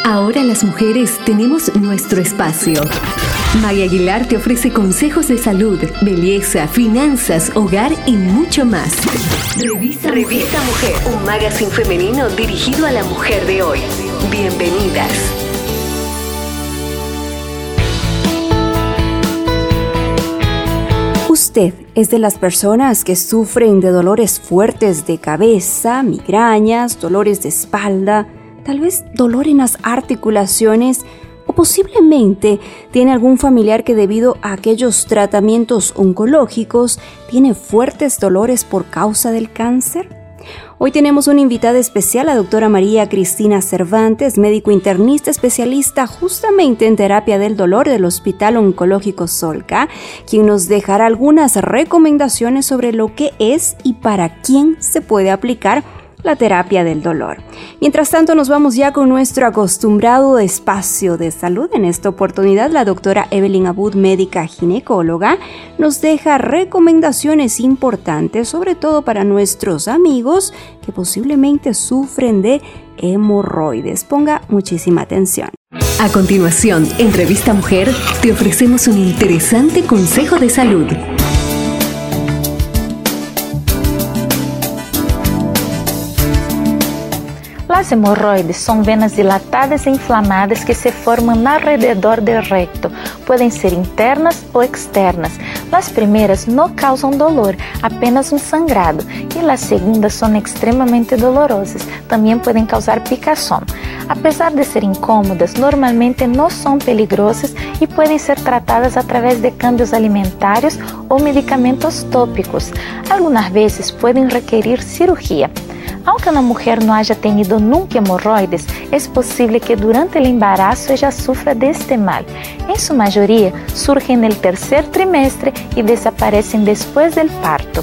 Ahora las mujeres tenemos nuestro espacio. Maya Aguilar te ofrece consejos de salud, belleza, finanzas, hogar y mucho más. Revista Mujer, un magazine femenino dirigido a la mujer de hoy. Bienvenidas. ¿Usted es de las personas que sufren de dolores fuertes de cabeza, migrañas, dolores de espalda, tal vez dolor en las articulaciones, o posiblemente tiene algún familiar que debido a aquellos tratamientos oncológicos tiene fuertes dolores por causa del cáncer? Hoy tenemos una invitada especial, la doctora María Cristina Cervantes, médico internista especialista justamente en terapia del dolor del Hospital Oncológico Solca, quien nos dejará algunas recomendaciones sobre lo que es y para quién se puede aplicar la terapia del dolor. Mientras tanto, nos vamos ya con nuestro acostumbrado espacio de salud. En esta oportunidad, la doctora Evelyn Abud, médica ginecóloga, nos deja recomendaciones importantes, sobre todo para nuestros amigos que posiblemente sufren de hemorroides. Ponga muchísima atención. A continuación, en Revista Mujer, te ofrecemos un interesante consejo de salud. Las hemorroides son venas dilatadas e inflamadas que se forman alrededor del recto. Pueden ser internas o externas. Las primeras no causan dolor, apenas un sangrado, y las segundas son extremadamente dolorosas. También pueden causar picazón. A pesar de ser incómodas, normalmente no son peligrosas y pueden ser tratadas a través de cambios alimentarios o medicamentos tópicos. Algunas veces pueden requerir cirugía. Aunque una mujer no haya tenido nunca hemorroides, es posible que durante el embarazo ella sufra de este mal. En su mayoría, surgen en el tercer trimestre y desaparecen después del parto.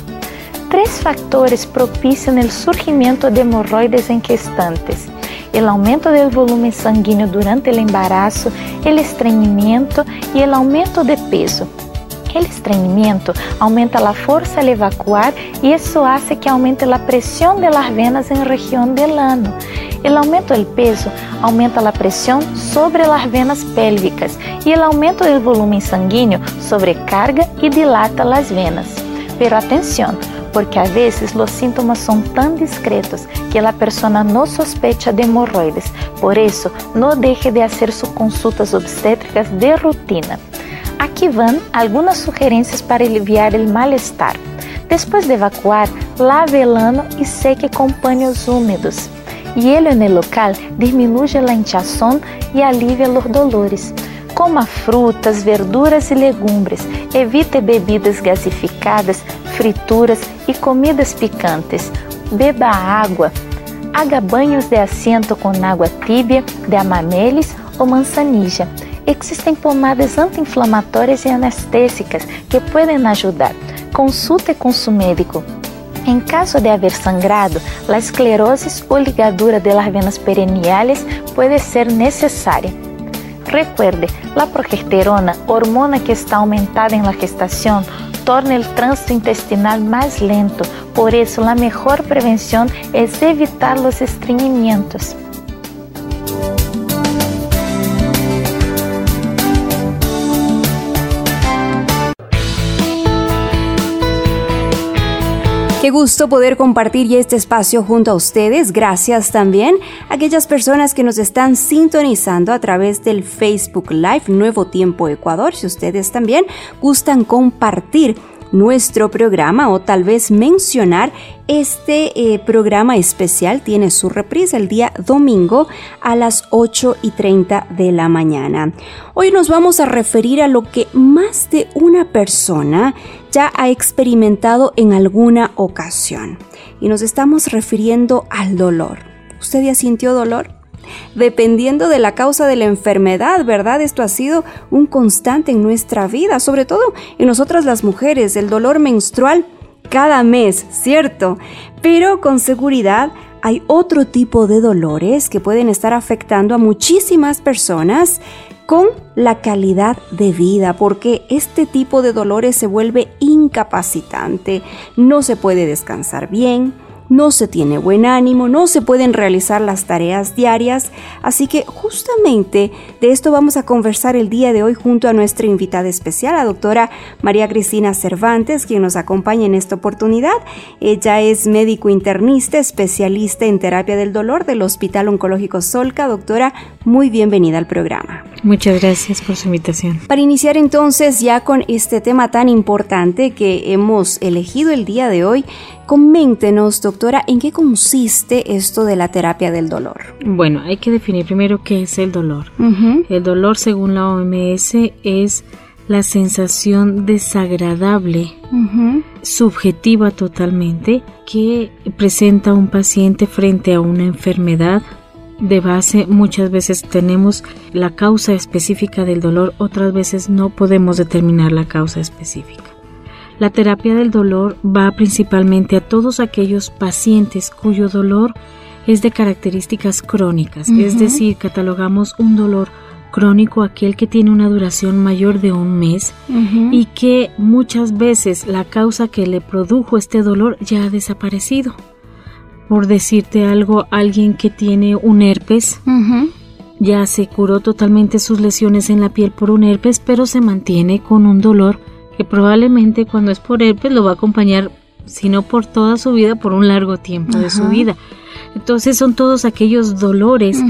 3 factores propician el surgimiento de hemorroides en gestantes: el aumento del volumen sanguíneo durante el embarazo, el estreñimiento y el aumento de peso. El estreñimiento aumenta la fuerza al evacuar y eso hace que aumente la presión de las venas en región del ano. El aumento del peso aumenta la presión sobre las venas pélvicas y el aumento del volumen sanguíneo sobrecarga y dilata las venas. Pero atención, porque a veces los síntomas son tan discretos que la persona no sospecha de hemorroides. Por eso, no deje de hacer sus consultas obstétricas de rutina. Aquí van algunas sugerencias para aliviar el malestar. Después de evacuar, lave el ano y seque con paños húmedos. Hielo en el local disminuye la hinchazón y alivia los dolores. Coma frutas, verduras y legumbres. Evite bebidas gasificadas, frituras y comidas picantes. Beba agua. Haga baños de asiento con agua tibia, de amamelis o manzanilla. Existen pomadas anti-inflamatorias y anestésicas que pueden ayudar. Consulte con su médico. En caso de haber sangrado, la esclerosis o ligadura de las venas perineales puede ser necesaria. Recuerde, la progesterona, hormona que está aumentada en la gestación, torna el tránsito intestinal más lento. Por eso, la mejor prevención es evitar los estreñimientos. Qué gusto poder compartir ya este espacio junto a ustedes. Gracias también a aquellas personas que nos están sintonizando a través del Facebook Live Nuevo Tiempo Ecuador. Si ustedes también gustan compartir nuestro programa o tal vez mencionar este programa especial, tiene su reprise el día domingo a las 8:30 de la mañana. Hoy nos vamos a referir a lo que más de una persona ya ha experimentado en alguna ocasión y nos estamos refiriendo al dolor. ¿Usted ya sintió dolor? Dependiendo de la causa de la enfermedad, ¿verdad? Esto ha sido un constante en nuestra vida, sobre todo en nosotras las mujeres, el dolor menstrual cada mes, ¿cierto? Pero con seguridad hay otro tipo de dolores que pueden estar afectando a muchísimas personas con la calidad de vida, porque este tipo de dolores se vuelve incapacitante, no se puede descansar bien, no se tiene buen ánimo, no se pueden realizar las tareas diarias. Así que justamente de esto vamos a conversar el día de hoy junto a nuestra invitada especial, la doctora María Cristina Cervantes, quien nos acompaña en esta oportunidad. Ella es médico internista, especialista en terapia del dolor del Hospital Oncológico Solca. Doctora, muy bienvenida al programa. Muchas gracias por su invitación. Para iniciar entonces ya con este tema tan importante que hemos elegido el día de hoy, coméntenos, doctora, ¿en qué consiste esto de la terapia del dolor? Bueno, hay que definir primero qué es el dolor. El dolor, según la OMS, es la sensación desagradable, subjetiva totalmente, que presenta un paciente frente a una enfermedad. De base, muchas veces tenemos la causa específica del dolor, otras veces no podemos determinar la causa específica. La terapia del dolor va principalmente a todos aquellos pacientes cuyo dolor es de características crónicas, es decir, catalogamos un dolor crónico aquel que tiene una duración mayor de un mes y que muchas veces la causa que le produjo este dolor ya ha desaparecido. Por decirte algo, alguien que tiene un herpes ya se curó totalmente sus lesiones en la piel por un herpes, pero se mantiene con un dolor que probablemente cuando es por herpes lo va a acompañar, si no por toda su vida, por un largo tiempo de su vida. Entonces son todos aquellos dolores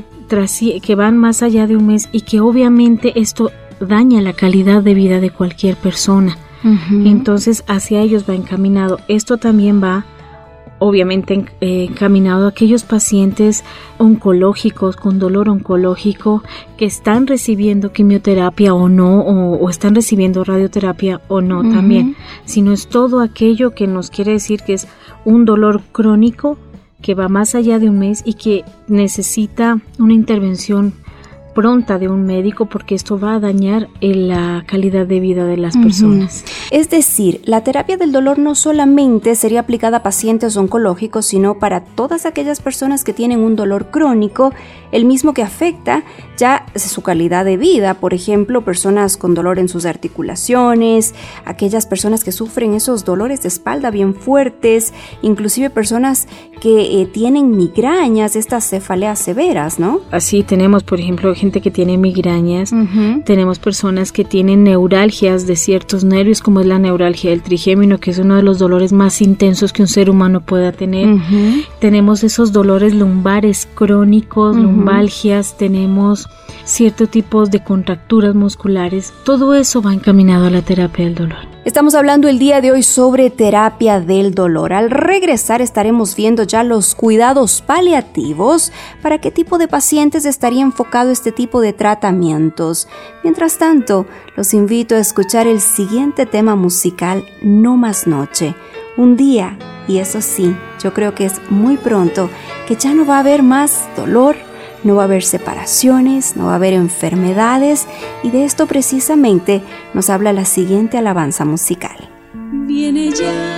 que van más allá de un mes y que obviamente esto daña la calidad de vida de cualquier persona. Entonces hacia ellos va encaminado. Esto también va obviamente encaminado a aquellos pacientes oncológicos, con dolor oncológico, que están recibiendo quimioterapia o no, o están recibiendo radioterapia o no también, sino es todo aquello que nos quiere decir que es un dolor crónico que va más allá de un mes y que necesita una intervención pronta de un médico, porque esto va a dañar la calidad de vida de las personas. Es decir, la terapia del dolor no solamente sería aplicada a pacientes oncológicos, sino para todas aquellas personas que tienen un dolor crónico, el mismo que afecta ya su calidad de vida. Por ejemplo, personas con dolor en sus articulaciones, aquellas personas que sufren esos dolores de espalda bien fuertes, inclusive personas que tienen migrañas, estas cefaleas severas, ¿no? Así tenemos, por ejemplo, gente que tiene migrañas, tenemos personas que tienen neuralgias de ciertos nervios, como es la neuralgia del trigémino, que es uno de los dolores más intensos que un ser humano pueda tener. Tenemos esos dolores lumbares crónicos, lumbalgias, tenemos ciertos tipos de contracturas musculares. Todo eso va encaminado a la terapia del dolor. Estamos hablando el día de hoy sobre terapia del dolor. Al regresar estaremos viendo ya los cuidados paliativos, para qué tipo de pacientes estaría enfocado este tipo de tratamientos. Mientras tanto, los invito a escuchar el siguiente tema musical, No Más Noche. Un día, y eso sí, yo creo que es muy pronto, que ya no va a haber más dolor, no va a haber separaciones, no va a haber enfermedades, y de esto precisamente nos habla la siguiente alabanza musical. Viene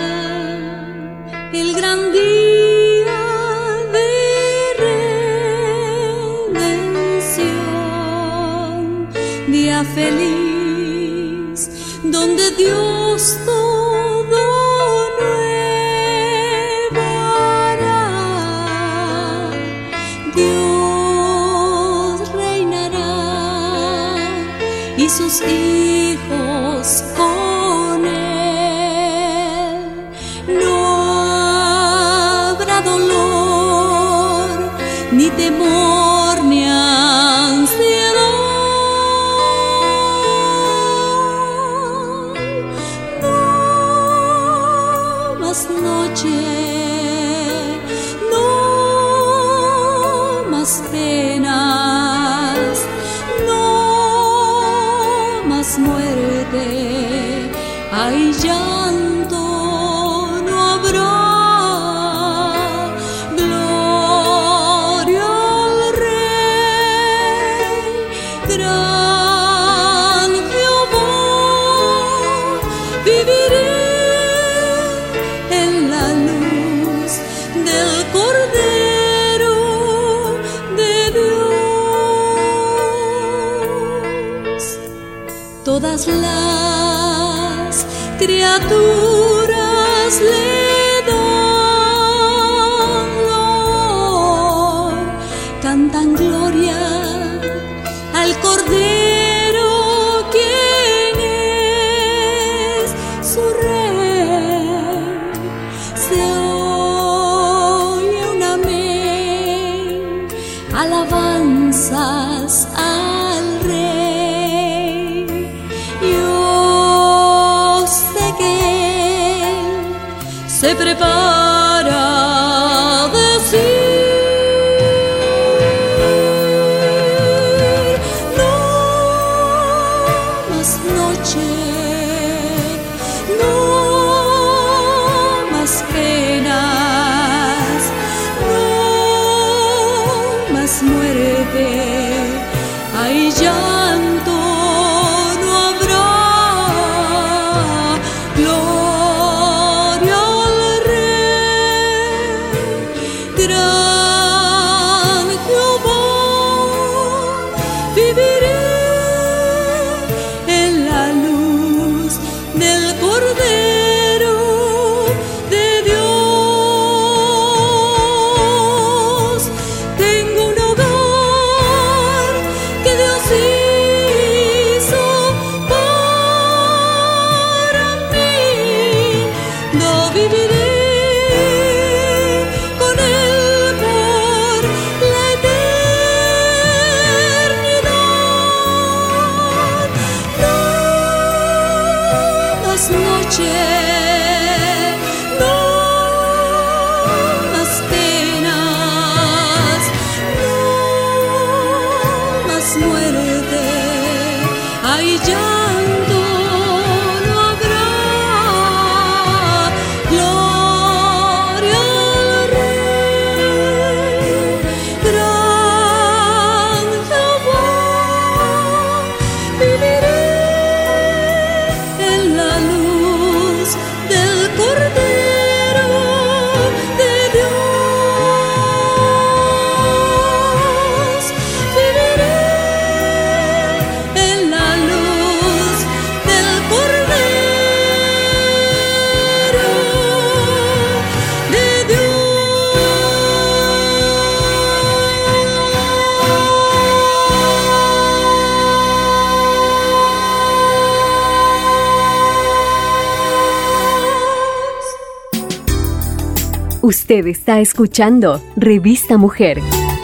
ya el gran día de redención, día feliz donde Dios todo nuevo hará. Dios reinará y sus hijos con él. No habrá dolor, ni temor, ni ansiedad. No más noche, no más penas, no más muerte, hay llanto, no habrá. Gloria al Rey, gran Jehová, viviré en la luz del Cordero de Dios. Todas las criaturas le dan cantan gloria al Cordero, quien es su Rey. Se oye un amén, alabanzas al Rey. Yo sé que Él se prepara a decir: no más noche, no más penas, no más muerte, hay llanto, no habrá. Gloria al Rey, gran Jehová, viviré en la luz del Cordero de Dios. Tengo un hogar que Dios hizo para mí. No viviré con Él por la eternidad. No más noche, no más penas, no más muerte, hay llanto, no habrá. Gloria al Rey, gran Jehová, viviré en la luz del Cordero de Dios. Viviré en la luz del Cordero de Dios. Usted está escuchando Revista Mujer.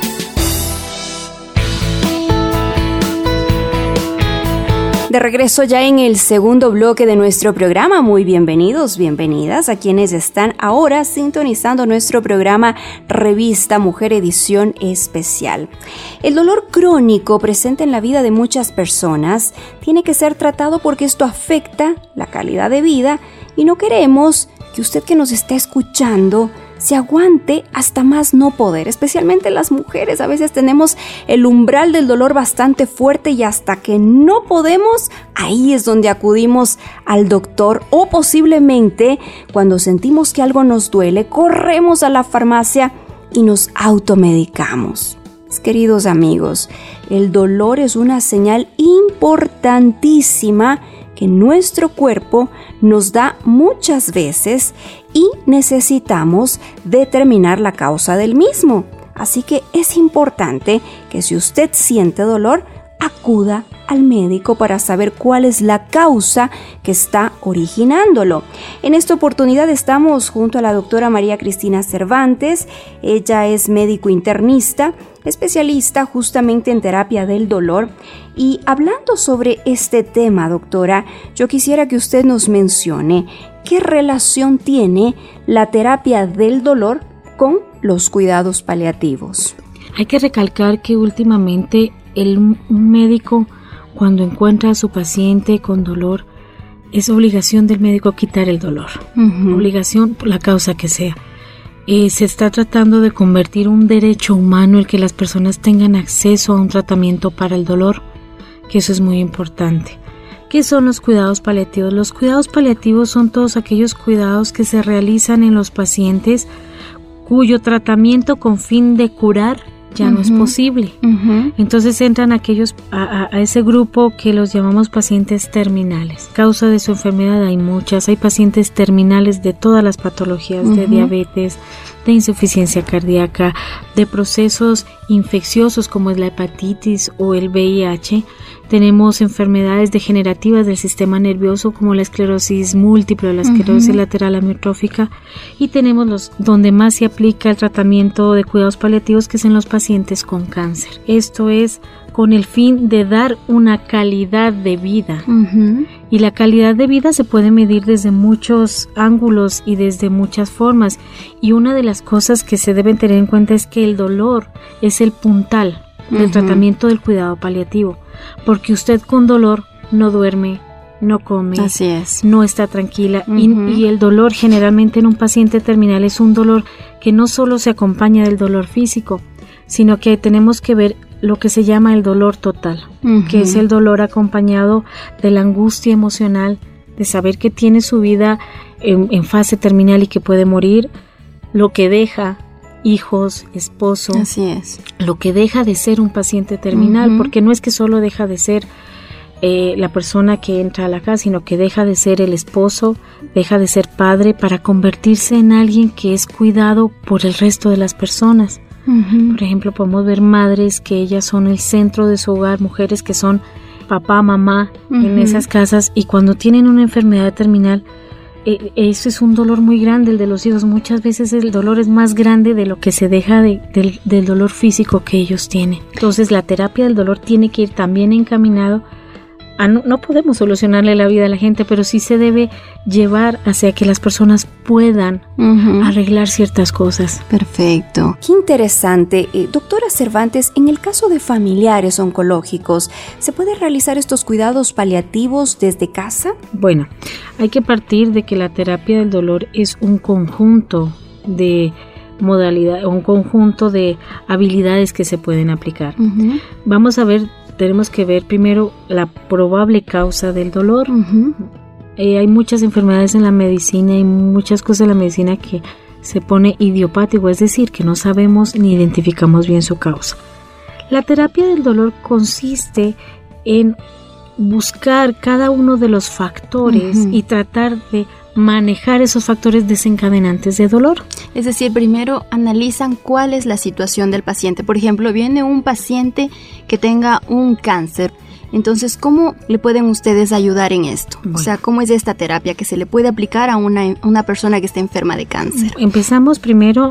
De regreso ya en el segundo bloque de nuestro programa. Muy bienvenidos, bienvenidas a quienes están ahora sintonizando nuestro programa Revista Mujer edición especial. El dolor crónico presente en la vida de muchas personas tiene que ser tratado porque esto afecta la calidad de vida y no queremos que usted que nos está escuchando se aguante hasta más no poder, especialmente las mujeres. A veces tenemos el umbral del dolor bastante fuerte y hasta que no podemos, ahí es donde acudimos al doctor, o posiblemente cuando sentimos que algo nos duele, corremos a la farmacia y nos automedicamos. Queridos amigos, el dolor es una señal importantísima que nuestro cuerpo nos da muchas veces y necesitamos determinar la causa del mismo. Así que es importante que si usted siente dolor, acuda al médico para saber cuál es la causa que está originándolo. En esta oportunidad estamos junto a la doctora María Cristina Cervantes. Ella es médico internista, especialista justamente en terapia del dolor. Y hablando sobre este tema, doctora, yo quisiera que usted nos mencione qué relación tiene la terapia del dolor con los cuidados paliativos. Hay que recalcar que últimamente un médico, cuando encuentra a su paciente con dolor, es obligación del médico quitar el dolor. Obligación por la causa que sea. Se está tratando de convertir un derecho humano el que las personas tengan acceso a un tratamiento para el dolor, que eso es muy importante. ¿Qué son los cuidados paliativos? Los cuidados paliativos son todos aquellos cuidados que se realizan en los pacientes cuyo tratamiento con fin de curar ya no es posible. Entonces entran aquellos a ese grupo que los llamamos pacientes terminales. Causa de su enfermedad hay muchas. Hay pacientes terminales de todas las patologías, de diabetes, de insuficiencia cardíaca, de procesos infecciosos como es la hepatitis o el VIH. Tenemos enfermedades degenerativas del sistema nervioso como la esclerosis múltiple o la esclerosis lateral amiotrófica, y tenemos donde más se aplica el tratamiento de cuidados paliativos, que es en los pacientes con cáncer. Esto es con el fin de dar una calidad de vida. Y la calidad de vida se puede medir desde muchos ángulos y desde muchas formas, y una de las cosas que se deben tener en cuenta es que el dolor es el puntal del tratamiento del cuidado paliativo, porque usted con dolor no duerme, no come, así es, no está tranquila, y el dolor generalmente en un paciente terminal es un dolor que no solo se acompaña del dolor físico, sino que tenemos que ver lo que se llama el dolor total, que es el dolor acompañado de la angustia emocional, de saber que tiene su vida en fase terminal y que puede morir, lo que deja hijos, esposo, así es, lo que deja de ser un paciente terminal, porque no es que solo deja de ser la persona que entra a la casa, sino que deja de ser el esposo, deja de ser padre para convertirse en alguien que es cuidado por el resto de las personas. Por ejemplo, podemos ver madres que ellas son el centro de su hogar, mujeres que son papá, mamá en esas casas, y cuando tienen una enfermedad terminal, eso es un dolor muy grande, el de los hijos. Muchas veces el dolor es más grande de lo que se deja del dolor físico que ellos tienen. Entonces la terapia del dolor tiene que ir también encaminado no podemos solucionarle la vida a la gente, pero sí se debe llevar hacia que las personas puedan arreglar ciertas cosas. Perfecto. Qué interesante. Doctora Cervantes, en el caso de familiares oncológicos, ¿se puede realizar estos cuidados paliativos desde casa? Bueno, hay que partir de que la terapia del dolor es un conjunto de modalidades, un conjunto de habilidades que se pueden aplicar. Vamos a ver. Tenemos que ver primero la probable causa del dolor. Hay muchas enfermedades en la medicina y muchas cosas en la medicina que se pone idiopático, es decir, que no sabemos ni identificamos bien su causa. La terapia del dolor consiste en buscar cada uno de los factores y tratar de manejar esos factores desencadenantes de dolor. Es decir, primero analizan cuál es la situación del paciente. Por ejemplo, viene un paciente que tenga un cáncer. Entonces, ¿cómo le pueden ustedes ayudar en esto? Bueno. O sea, ¿cómo es esta terapia que se le puede aplicar a una persona que esté enferma de cáncer? Empezamos primero,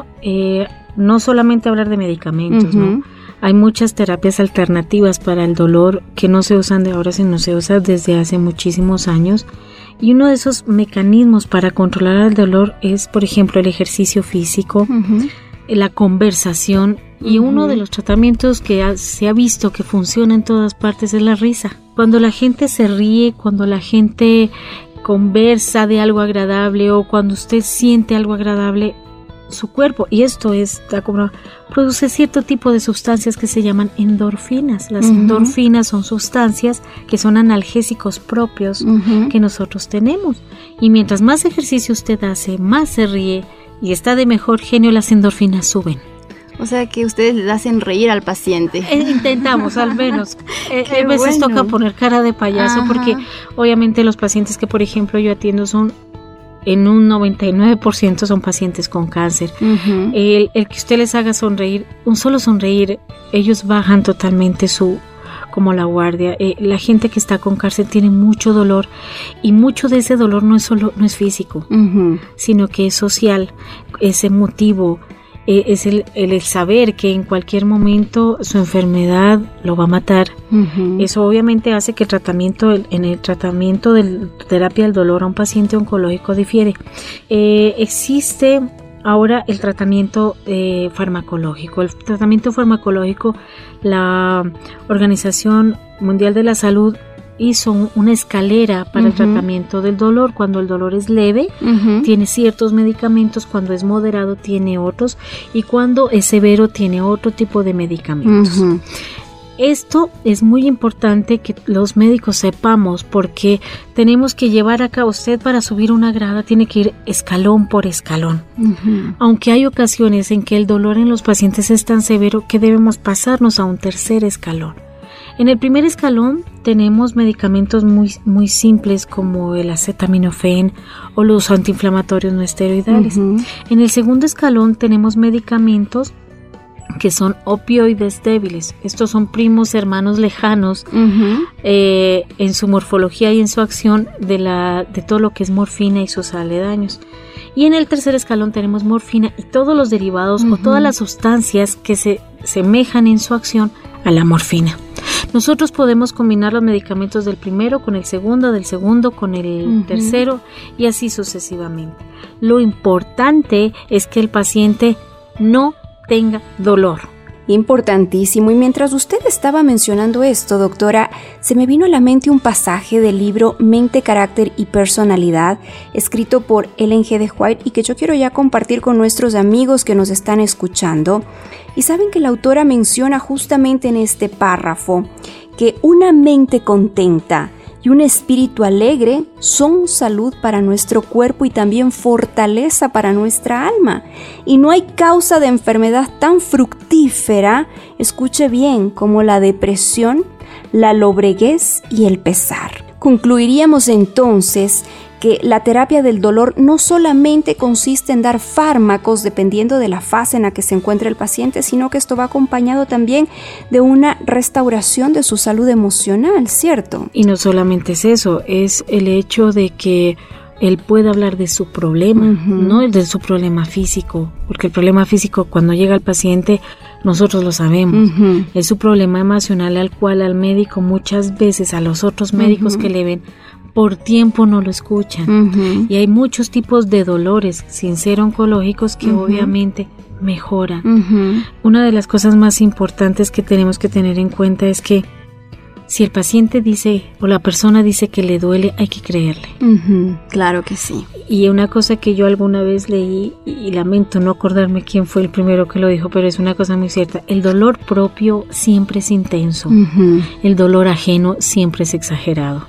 no solamente a hablar de medicamentos, ¿no? Hay muchas terapias alternativas para el dolor que no se usan de ahora, sino se usan desde hace muchísimos años. Y uno de esos mecanismos para controlar el dolor es, por ejemplo, el ejercicio físico, la conversación, y uno de los tratamientos que se ha visto que funciona en todas partes es la risa. Cuando la gente se ríe, cuando la gente conversa de algo agradable o cuando usted siente algo agradable, su cuerpo, y esto está como, produce cierto tipo de sustancias que se llaman endorfinas. Las endorfinas son sustancias que son analgésicos propios que nosotros tenemos, y mientras más ejercicio usted hace, más se ríe y está de mejor genio, las endorfinas suben. O sea que ustedes le hacen reír al paciente. Intentamos, al menos. A veces toca poner cara de payaso, porque obviamente los pacientes que, por ejemplo, yo atiendo son, en un 99% son pacientes con cáncer. El que usted les haga sonreír, un solo sonreír, ellos bajan totalmente como la guardia. La gente que está con cáncer tiene mucho dolor, y mucho de ese dolor no es físico, sino que es social, es emotivo. Es el saber que en cualquier momento su enfermedad lo va a matar. Eso obviamente hace que en el tratamiento de terapia del dolor a un paciente oncológico difiere. Existe ahora el tratamiento farmacológico. El tratamiento farmacológico, la Organización Mundial de la Salud hizo una escalera para el tratamiento del dolor. Cuando el dolor es leve, tiene ciertos medicamentos; cuando es moderado, tiene otros; y cuando es severo, tiene otro tipo de medicamentos. Esto es muy importante que los médicos sepamos, porque tenemos que llevar a cabo, usted para subir una grada tiene que ir escalón por escalón. Aunque hay ocasiones en que el dolor en los pacientes es tan severo que debemos pasarnos a un tercer escalón. En el primer escalón tenemos medicamentos muy simples como el acetaminofén o los antiinflamatorios no esteroidales. En el segundo escalón tenemos medicamentos que son opioides débiles. Estos son primos hermanos lejanos en su morfología y en su acción de todo lo que es morfina y sus aledaños. Y en el tercer escalón tenemos morfina y todos los derivados o todas las sustancias que se semejan en su acción a la morfina. Nosotros podemos combinar los medicamentos del primero con el segundo, del segundo con el tercero y así sucesivamente. Lo importante es que el paciente no tenga dolor. Importantísimo. Y mientras usted estaba mencionando esto, doctora, se me vino a la mente un pasaje del libro Mente, Carácter y Personalidad, escrito por Ellen G. de White y que yo quiero ya compartir con nuestros amigos que nos están escuchando. Y saben que la autora menciona justamente en este párrafo que una mente contenta y un espíritu alegre son salud para nuestro cuerpo y también fortaleza para nuestra alma. Y no hay causa de enfermedad tan fructífera, escuche bien, como la depresión, la lobreguez y el pesar. Concluiríamos entonces que la terapia del dolor no solamente consiste en dar fármacos dependiendo de la fase en la que se encuentra el paciente, sino que esto va acompañado también de una restauración de su salud emocional, ¿cierto? Y no solamente es eso, es el hecho de que él pueda hablar de su problema, no de su problema físico, porque el problema físico cuando llega al paciente nosotros lo sabemos, es su problema emocional al cual al médico muchas veces, a los otros médicos que le ven, por tiempo no lo escuchan. Y hay muchos tipos de dolores sin ser oncológicos que obviamente mejoran. Una de las cosas más importantes que tenemos que tener en cuenta es que si el paciente dice o la persona dice que le duele, hay que creerle. Claro que sí. Y una cosa que yo alguna vez leí, y lamento no acordarme quién fue el primero que lo dijo, pero es una cosa muy cierta: el dolor propio siempre es intenso, el dolor ajeno siempre es exagerado.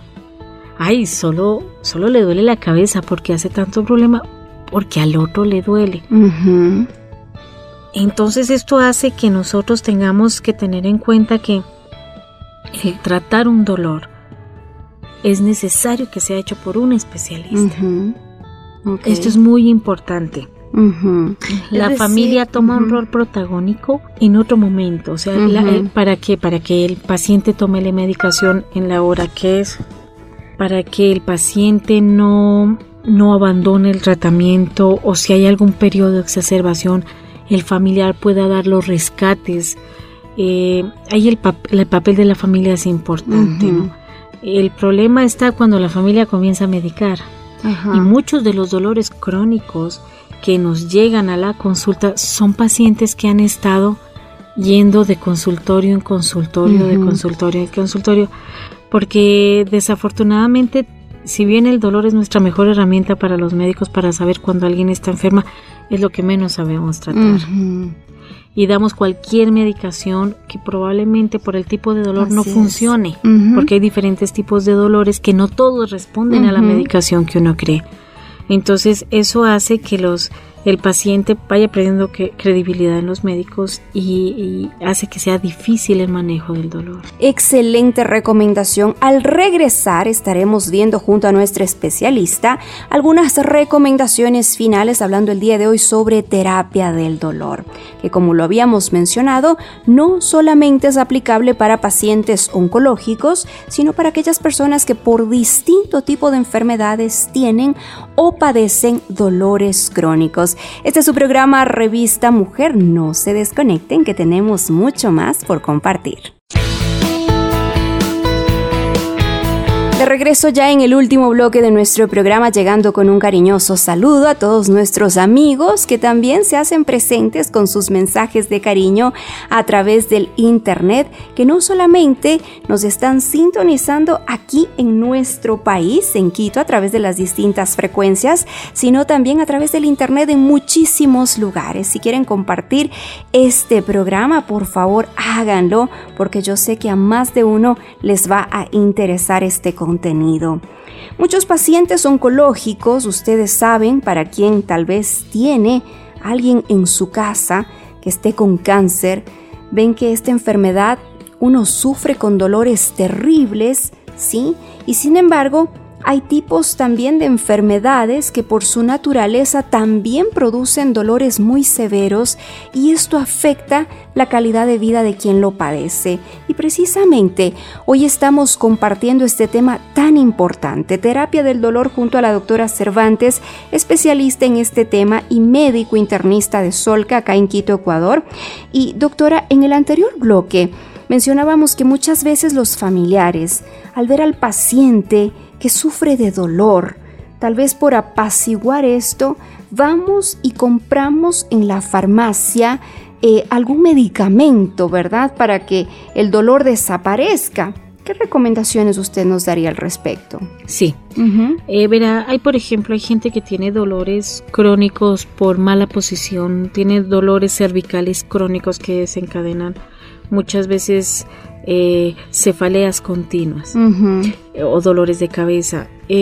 Ay, solo le duele la cabeza porque hace tanto problema, porque al otro le duele. Entonces esto hace que nosotros tengamos que tener en cuenta que el tratar un dolor es necesario que sea hecho por un especialista. Esto es muy importante. La familia toma un rol protagónico en otro momento, o sea, para que el paciente tome la medicación en la hora que es, para que el paciente no abandone el tratamiento, o si hay algún periodo de exacerbación, el familiar pueda dar los rescates. Ahí el papel de la familia es importante, ¿no? El problema está cuando la familia comienza a medicar. Y muchos de los dolores crónicos que nos llegan a la consulta son pacientes que han estado yendo de consultorio en consultorio, de consultorio en consultorio, porque desafortunadamente, si bien el dolor es nuestra mejor herramienta para los médicos para saber cuando alguien está enferma, es lo que menos sabemos tratar. Y damos cualquier medicación que probablemente por el tipo de dolor no funcione, porque hay diferentes tipos de dolores que no todos responden a la medicación que uno cree. Entonces eso hace que el paciente vaya perdiendo credibilidad en los médicos y hace que sea difícil el manejo del dolor. Excelente recomendación. Al regresar estaremos viendo junto a nuestra especialista algunas recomendaciones finales, hablando el día de hoy sobre terapia del dolor, que como lo habíamos mencionado, no solamente es aplicable para pacientes oncológicos, sino para aquellas personas que por distinto tipo de enfermedades tienen o padecen dolores crónicos. Este es su programa Revista Mujer. No se desconecten, que tenemos mucho más por compartir. De regreso ya en el último bloque de nuestro programa, llegando con un cariñoso saludo a todos nuestros amigos que también se hacen presentes con sus mensajes de cariño a través del internet, que no solamente nos están sintonizando aquí en nuestro país, en Quito, a través de las distintas frecuencias, sino también a través del internet en muchísimos lugares. Si quieren compartir este programa, por favor háganlo, porque yo sé que a más de uno les va a interesar este contenido. Muchos pacientes oncológicos, ustedes saben, para quien tal vez tiene alguien en su casa que esté con cáncer, ven que esta enfermedad uno sufre con dolores terribles, ¿sí? Y sin embargo, hay tipos también de enfermedades que por su naturaleza también producen dolores muy severos y esto afecta la calidad de vida de quien lo padece. Y precisamente hoy estamos compartiendo este tema tan importante, terapia del dolor, junto a la doctora Cervantes, especialista en este tema y médico internista de Solca, acá en Quito, Ecuador. Y doctora, en el anterior bloque mencionábamos que muchas veces los familiares, al ver al paciente que sufre de dolor, tal vez por apaciguar esto, vamos y compramos en la farmacia algún medicamento, ¿verdad?, para que el dolor desaparezca. ¿Qué recomendaciones usted nos daría al respecto? Sí. Verá, hay gente que tiene dolores crónicos por mala posición, tiene dolores cervicales crónicos que desencadenan muchas veces cefaleas continuas o dolores de cabeza.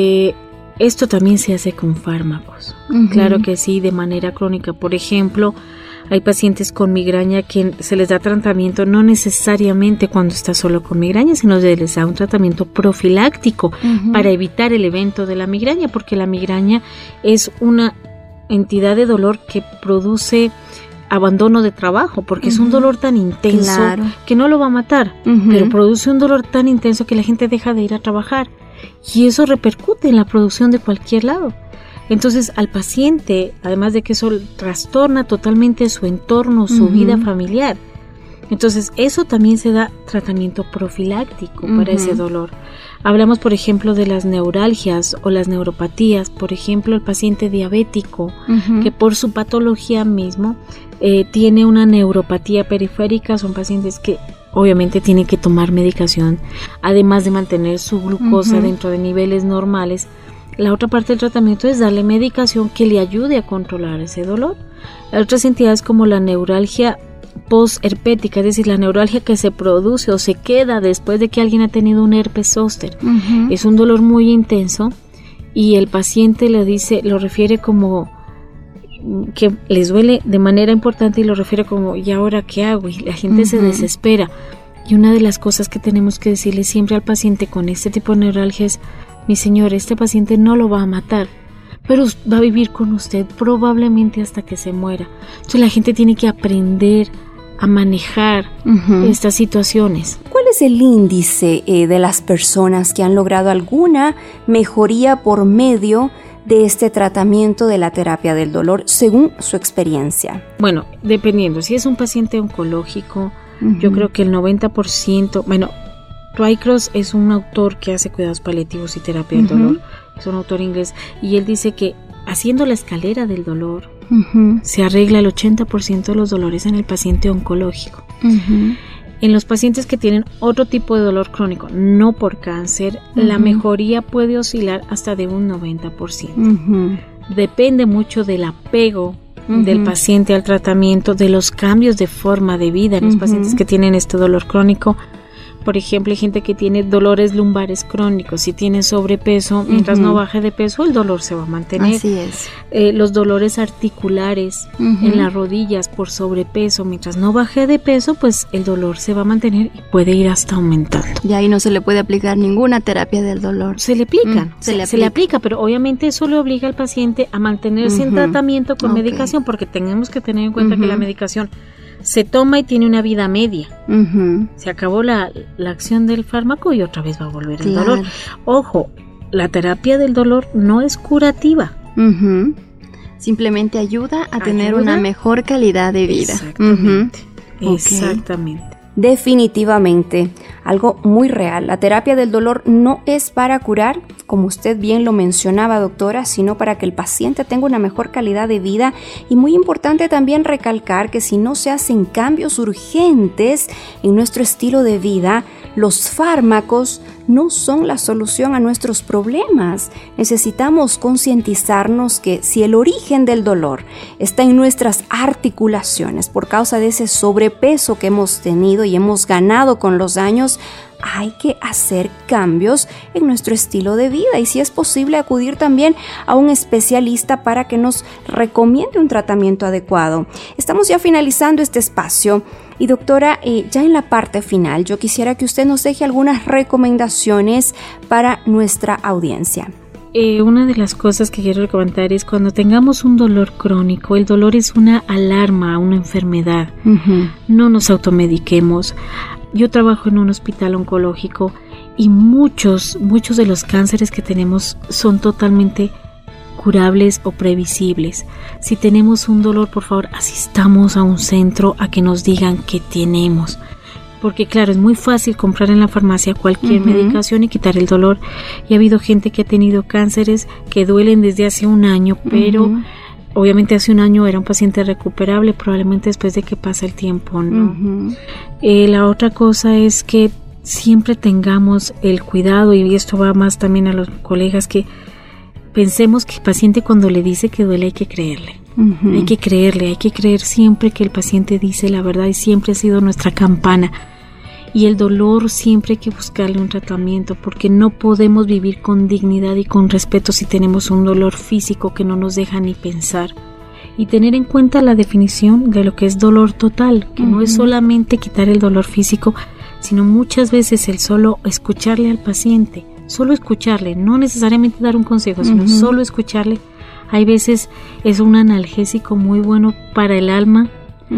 Esto también se hace con fármacos. Claro que sí, de manera crónica. Por ejemplo, hay pacientes con migraña que se les da tratamiento no necesariamente cuando está solo con migraña, sino se les da un tratamiento profiláctico para evitar el evento de la migraña, porque la migraña es una entidad de dolor que produce abandono de trabajo, porque es un dolor tan intenso que no lo va a matar, pero produce un dolor tan intenso que la gente deja de ir a trabajar y eso repercute en la producción de cualquier lado. Entonces al paciente, además de que eso trastorna totalmente su entorno, su vida familiar, entonces eso también se da tratamiento profiláctico para ese dolor. Hablamos, por ejemplo, de las neuralgias o las neuropatías. Por ejemplo, el paciente diabético que por su patología mismo tiene una neuropatía periférica, son pacientes que obviamente tienen que tomar medicación, además de mantener su glucosa dentro de niveles normales. La otra parte del tratamiento es darle medicación que le ayude a controlar ese dolor. Hay otras entidades como la neuralgia posherpética, es decir, la neuralgia que se produce o se queda después de que alguien ha tenido un herpes zóster. Es un dolor muy intenso y el paciente lo refiere como que les duele de manera importante y lo refiere como ¿y ahora qué hago? Y la gente se desespera. Y una de las cosas que tenemos que decirle siempre al paciente con este tipo de neuralgia es: mi señor, este paciente no lo va a matar, pero va a vivir con usted probablemente hasta que se muera. Entonces la gente tiene que aprender a manejar estas situaciones. ¿Cuál es el índice de las personas que han logrado alguna mejoría por medio de este tratamiento de la terapia del dolor según su experiencia? Bueno, dependiendo. Si es un paciente oncológico, yo creo que el 90%, bueno, Twycross es un autor que hace cuidados paliativos y terapia del dolor, es un autor inglés, y él dice que haciendo la escalera del dolor se arregla el 80% de los dolores en el paciente oncológico. En los pacientes que tienen otro tipo de dolor crónico, no por cáncer, la mejoría puede oscilar hasta de un 90%. Depende mucho del apego del paciente al tratamiento, de los cambios de forma de vida en los pacientes que tienen este dolor crónico. Por ejemplo, hay gente que tiene dolores lumbares crónicos. Si tiene sobrepeso, mientras no baje de peso, el dolor se va a mantener. Así es. Los dolores articulares en las rodillas por sobrepeso, mientras no baje de peso, pues el dolor se va a mantener y puede ir hasta aumentando. Y ahí no se le puede aplicar ninguna terapia del dolor. Se le aplican, se le aplica, pero obviamente eso le obliga al paciente a mantenerse en tratamiento con medicación, porque tenemos que tener en cuenta que la medicación se toma y tiene una vida media. Se acabó la acción del fármaco y otra vez va a volver el dolor. Ojo, la terapia del dolor no es curativa. Simplemente ayuda a tener una mejor calidad de vida. Exactamente. Exactamente. Definitivamente, algo muy real. La terapia del dolor no es para curar, como usted bien lo mencionaba, doctora, sino para que el paciente tenga una mejor calidad de vida. Y muy importante también recalcar que si no se hacen cambios urgentes en nuestro estilo de vida, los fármacos no son la solución a nuestros problemas. Necesitamos concientizarnos que si el origen del dolor está en nuestras articulaciones por causa de ese sobrepeso que hemos tenido y hemos ganado con los años, hay que hacer cambios en nuestro estilo de vida y si es posible acudir también a un especialista para que nos recomiende un tratamiento adecuado. Estamos ya finalizando este espacio y doctora, ya en la parte final yo quisiera que usted nos deje algunas recomendaciones para nuestra audiencia. Una de las cosas que quiero comentar es cuando tengamos un dolor crónico, el dolor es una alarma a una enfermedad. No nos automediquemos. Yo trabajo en un hospital oncológico y muchos de los cánceres que tenemos son totalmente curables o previsibles. Si tenemos un dolor, por favor, asistamos a un centro a que nos digan qué tenemos. Porque claro, es muy fácil comprar en la farmacia cualquier medicación y quitar el dolor. Y ha habido gente que ha tenido cánceres que duelen desde hace un año, pero obviamente hace un año era un paciente recuperable, probablemente después de que pasa el tiempo, ¿no? La otra cosa es que siempre tengamos el cuidado, y esto va más también a los colegas, que pensemos que el paciente cuando le dice que duele hay que creerle. Hay que creer siempre que el paciente dice la verdad y siempre ha sido nuestra campana. Y el dolor siempre hay que buscarle un tratamiento porque no podemos vivir con dignidad y con respeto si tenemos un dolor físico que no nos deja ni pensar. Y tener en cuenta la definición de lo que es dolor total, que no es solamente quitar el dolor físico, sino muchas veces el solo escucharle al paciente, solo escucharle, no necesariamente dar un consejo, sino solo escucharle. Hay veces es un analgésico muy bueno para el alma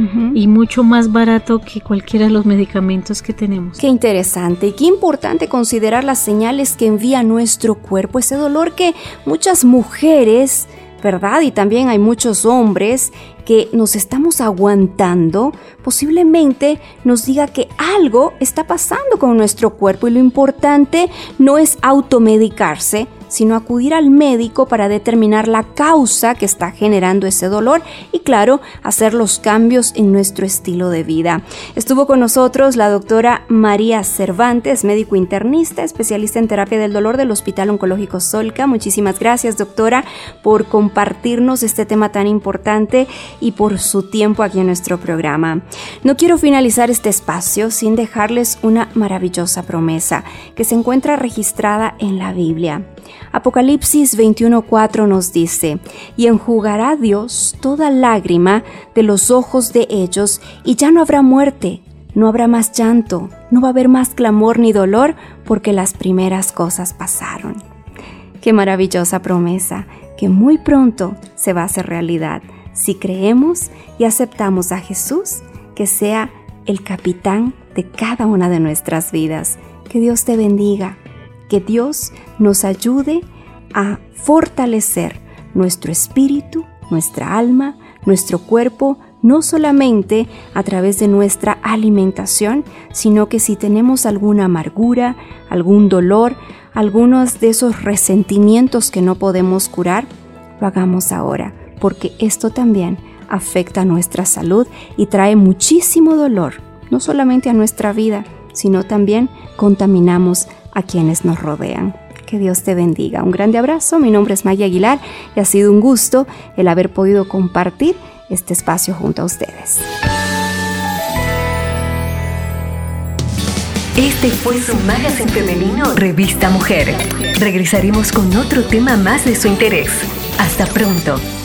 y mucho más barato que cualquiera de los medicamentos que tenemos. Qué interesante y qué importante considerar las señales que envía nuestro cuerpo, ese dolor que muchas mujeres, ¿verdad? Y también hay muchos hombres que nos estamos aguantando, posiblemente nos diga que algo está pasando con nuestro cuerpo y lo importante no es automedicarse, sino acudir al médico para determinar la causa que está generando ese dolor y claro, hacer los cambios en nuestro estilo de vida. Estuvo con nosotros la doctora María Cervantes, médico internista, especialista en terapia del dolor del Hospital Oncológico Solca. Muchísimas gracias, doctora, por compartirnos este tema tan importante y por su tiempo aquí en nuestro programa. No quiero finalizar este espacio sin dejarles una maravillosa promesa que se encuentra registrada en la Biblia. Apocalipsis 21:4 nos dice: y enjugará Dios toda lágrima de los ojos de ellos, y ya no habrá muerte, no habrá más llanto, no va a haber más clamor ni dolor, porque las primeras cosas pasaron. Qué maravillosa promesa, que muy pronto se va a hacer realidad, si creemos y aceptamos a Jesús, que sea el capitán de cada una de nuestras vidas. Que Dios te bendiga. Que Dios nos ayude a fortalecer nuestro espíritu, nuestra alma, nuestro cuerpo, no solamente a través de nuestra alimentación, sino que si tenemos alguna amargura, algún dolor, algunos de esos resentimientos que no podemos curar, lo hagamos ahora, porque esto también afecta a nuestra salud y trae muchísimo dolor, no solamente a nuestra vida, sino también contaminamos a quienes nos rodean. Que Dios te bendiga. Un grande abrazo. Mi nombre es Maya Aguilar y ha sido un gusto el haber podido compartir este espacio junto a ustedes. Este fue su magazine femenino Revista Mujer. Regresaremos con otro tema más de su interés. Hasta pronto.